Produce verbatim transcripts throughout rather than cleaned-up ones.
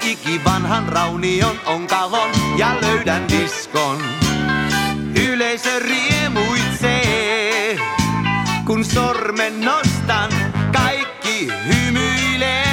ikivanhan raunion onkalon ja löydän diskon. Yleisö riemuitsee, kun sormen nostan, kaikki hymyilee.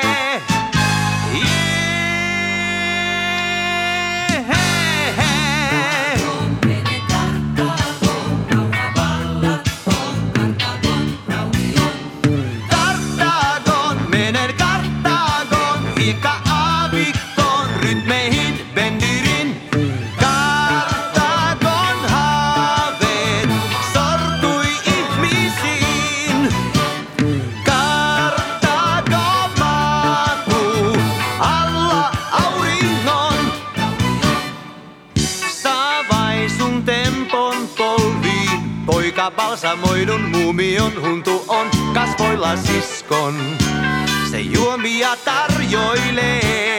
Hiekka aavikkoon, rytmeihin, bendirin. Kartagon haaveet sortui ihmisiin. Kartago maakuu alla auringon. Savaisun tempon polviin, poika balsamoidun muumion huntu on kasvoilla siskon. Se juomia tarjoilee.